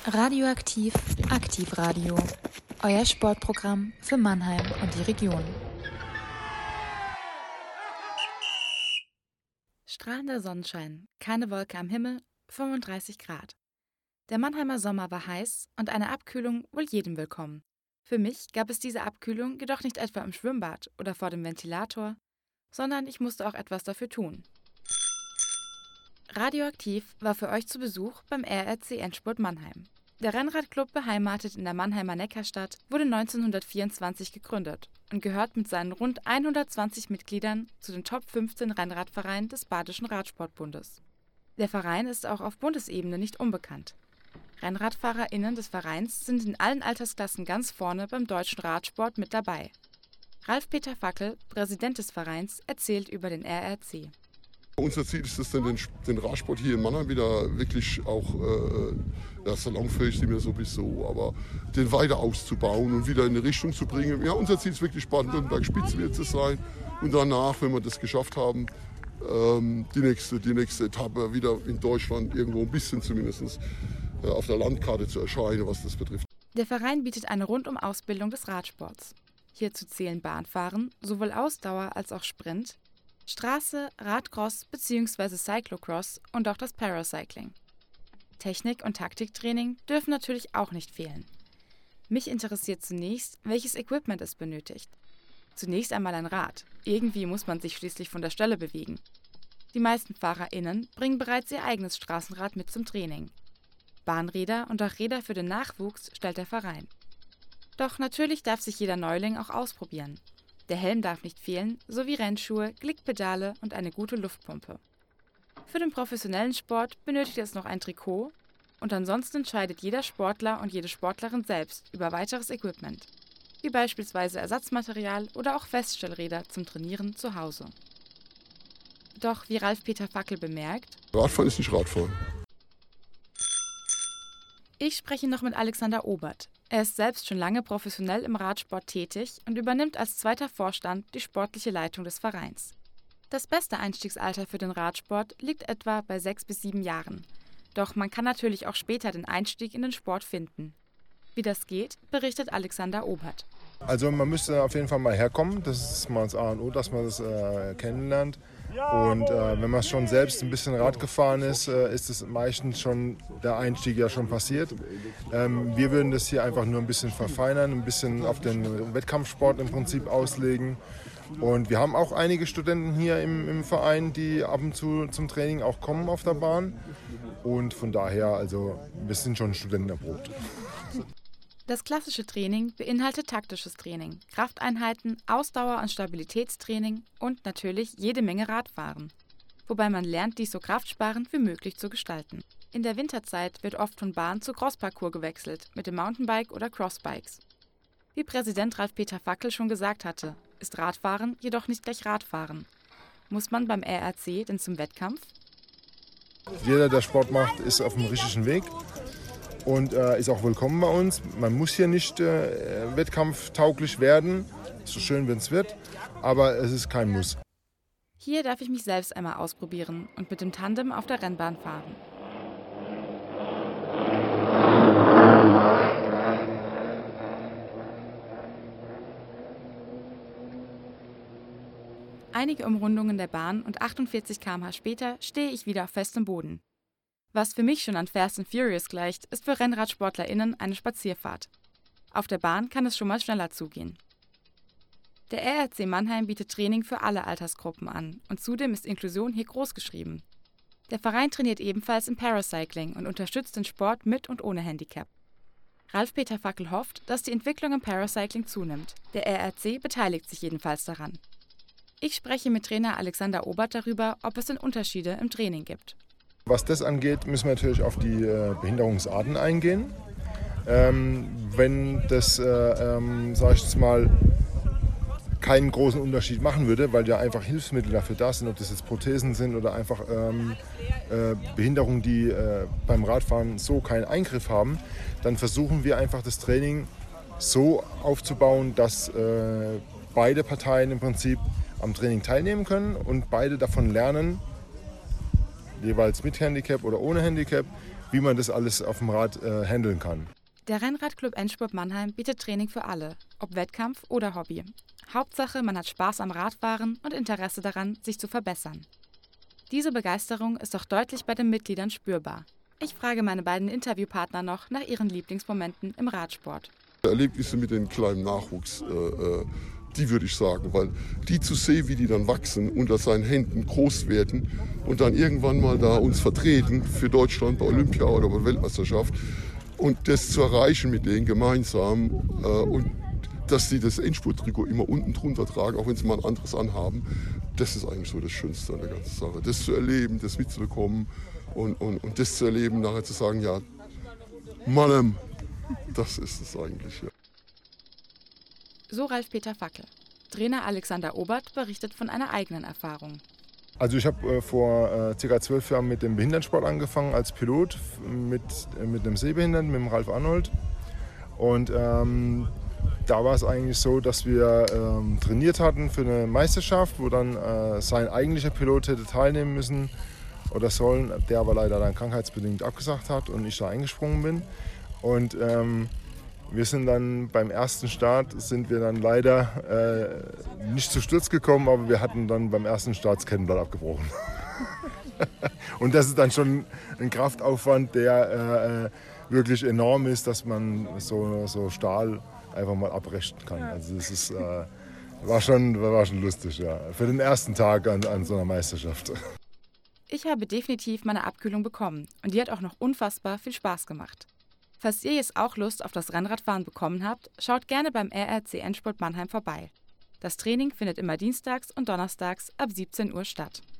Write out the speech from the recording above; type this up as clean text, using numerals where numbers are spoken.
Radioaktiv Aktivradio. Euer Sportprogramm für Mannheim und die Region. Strahlender Sonnenschein, keine Wolke am Himmel, 35 Grad. Der Mannheimer Sommer war heiß und eine Abkühlung wohl jedem willkommen. Für mich gab es diese Abkühlung jedoch nicht etwa im Schwimmbad oder vor dem Ventilator, sondern ich musste auch etwas dafür tun. Radioaktiv war für euch zu Besuch beim RRC Endspurt Mannheim. Der Rennradclub, beheimatet in der Mannheimer Neckarstadt, wurde 1924 gegründet und gehört mit seinen rund 120 Mitgliedern zu den Top 15 Rennradvereinen des Badischen Radsportbundes. Der Verein ist auch auf Bundesebene nicht unbekannt. RennradfahrerInnen des Vereins sind in allen Altersklassen ganz vorne beim deutschen Radsport mit dabei. Ralf-Peter Fackel, Präsident des Vereins, erzählt über den RRC. Unser Ziel ist es, den Radsport hier in Mannheim wieder wirklich auch salonfähig sind wir sowieso, aber den weiter auszubauen und wieder in eine Richtung zu bringen. Ja, unser Ziel ist wirklich, Baden-Württemberg Spitze zu sein und danach, wenn wir das geschafft haben, die nächste Etappe wieder in Deutschland irgendwo ein bisschen zumindest auf der Landkarte zu erscheinen, was das betrifft. Der Verein bietet eine Rundum-Ausbildung des Radsports. Hierzu zählen Bahnfahren, sowohl Ausdauer als auch Sprint, Straße, Radcross bzw. Cyclocross und auch das Paracycling. Technik- und Taktiktraining dürfen natürlich auch nicht fehlen. Mich interessiert zunächst, welches Equipment es benötigt. Zunächst einmal ein Rad. Irgendwie muss man sich schließlich von der Stelle bewegen. Die meisten FahrerInnen bringen bereits ihr eigenes Straßenrad mit zum Training. Bahnräder und auch Räder für den Nachwuchs stellt der Verein. Doch natürlich darf sich jeder Neuling auch ausprobieren. Der Helm darf nicht fehlen, sowie Rennschuhe, Glickpedale und eine gute Luftpumpe. Für den professionellen Sport benötigt es noch ein Trikot und ansonsten entscheidet jeder Sportler und jede Sportlerin selbst über weiteres Equipment, wie beispielsweise Ersatzmaterial oder auch Feststellräder zum Trainieren zu Hause. Doch wie Ralf-Peter Fackel bemerkt: Radfahren ist nicht Radfahren. Ich spreche noch mit Alexander Obert. Er ist selbst schon lange professionell im Radsport tätig und übernimmt als zweiter Vorstand die sportliche Leitung des Vereins. Das beste Einstiegsalter für den Radsport liegt etwa bei 6 bis 7 Jahren. Doch man kann natürlich auch später den Einstieg in den Sport finden. Wie das geht, berichtet Alexander Obert. Also man müsste auf jeden Fall mal herkommen, das ist mal das A und O, dass man das kennenlernt. Und wenn man schon selbst ein bisschen Rad gefahren ist, ist es meistens schon der Einstieg ja schon passiert. Wir würden das hier einfach nur ein bisschen verfeinern, ein bisschen auf den Wettkampfsport im Prinzip auslegen. Und wir haben auch einige Studenten hier im Verein, die ab und zu zum Training auch kommen auf der Bahn. Und von daher, also wir sind schon Studenten erprobt. Das klassische Training beinhaltet taktisches Training, Krafteinheiten, Ausdauer- und Stabilitätstraining und natürlich jede Menge Radfahren. Wobei man lernt, dies so kraftsparend wie möglich zu gestalten. In der Winterzeit wird oft von Bahn zu Crossparcours gewechselt, mit dem Mountainbike oder Crossbikes. Wie Präsident Ralf-Peter Fackel schon gesagt hatte, ist Radfahren jedoch nicht gleich Radfahren. Muss man beim RRC denn zum Wettkampf? Jeder, der Sport macht, ist auf dem richtigen Weg. Und ist auch willkommen bei uns. Man muss hier nicht wettkampftauglich werden, so schön wenn es wird, aber es ist kein Muss. Hier darf ich mich selbst einmal ausprobieren und mit dem Tandem auf der Rennbahn fahren. Einige Umrundungen der Bahn und 48 km/h später stehe ich wieder auf festem Boden. Was für mich schon an Fast and Furious gleicht, ist für RennradsportlerInnen eine Spazierfahrt. Auf der Bahn kann es schon mal schneller zugehen. Der RRC Mannheim bietet Training für alle Altersgruppen an und zudem ist Inklusion hier großgeschrieben. Der Verein trainiert ebenfalls im Paracycling und unterstützt den Sport mit und ohne Handicap. Ralf-Peter Fackel hofft, dass die Entwicklung im Paracycling zunimmt. Der RRC beteiligt sich jedenfalls daran. Ich spreche mit Trainer Alexander Obert darüber, ob es denn Unterschiede im Training gibt. Was das angeht, müssen wir natürlich auf die Behinderungsarten eingehen. Wenn das, sage ich jetzt mal, keinen großen Unterschied machen würde, weil ja einfach Hilfsmittel dafür da sind, ob das jetzt Prothesen sind oder einfach Behinderungen, die beim Radfahren so keinen Eingriff haben, dann versuchen wir einfach das Training so aufzubauen, dass beide Parteien im Prinzip am Training teilnehmen können und beide davon lernen, jeweils mit Handicap oder ohne Handicap, wie man das alles auf dem Rad handeln kann. Der Rennradclub Endspurt Mannheim bietet Training für alle, ob Wettkampf oder Hobby. Hauptsache, man hat Spaß am Radfahren und Interesse daran, sich zu verbessern. Diese Begeisterung ist auch deutlich bei den Mitgliedern spürbar. Ich frage meine beiden Interviewpartner noch nach ihren Lieblingsmomenten im Radsport. Erlebnisse mit dem kleinen Nachwuchs, die würde ich sagen, weil die zu sehen, wie die dann wachsen, unter seinen Händen groß werden und dann irgendwann mal da uns vertreten für Deutschland bei Olympia oder bei Weltmeisterschaft und das zu erreichen mit denen gemeinsam und dass sie das Endspurt-Trikot immer unten drunter tragen, auch wenn sie mal ein anderes anhaben, das ist eigentlich so das Schönste an der ganzen Sache. Das zu erleben, das mitzubekommen und das zu erleben, nachher zu sagen, ja, Mann, das ist es eigentlich, ja. So Ralf-Peter Fackel. Trainer Alexander Obert berichtet von einer eigenen Erfahrung. Also ich habe vor ca. 12 Jahren mit dem Behindertensport angefangen als Pilot mit einem Sehbehinderten, mit dem Ralf Arnold. Und da war es eigentlich so, dass wir trainiert hatten für eine Meisterschaft, wo dann sein eigentlicher Pilot hätte teilnehmen müssen oder sollen, der aber leider dann krankheitsbedingt abgesagt hat und ich da eingesprungen bin. Und wir sind dann beim ersten Start, sind wir dann leider nicht zu Sturz gekommen, aber wir hatten dann beim ersten Start das Kettenblatt abgebrochen. Und das ist dann schon ein Kraftaufwand, der wirklich enorm ist, dass man so Stahl einfach mal abbrechen kann. Also das ist, war schon lustig, ja. Für den ersten Tag an so einer Meisterschaft. Ich habe definitiv meine Abkühlung bekommen und die hat auch noch unfassbar viel Spaß gemacht. Falls ihr jetzt auch Lust auf das Rennradfahren bekommen habt, schaut gerne beim RRC Endspurt Mannheim vorbei. Das Training findet immer dienstags und donnerstags ab 17 Uhr statt.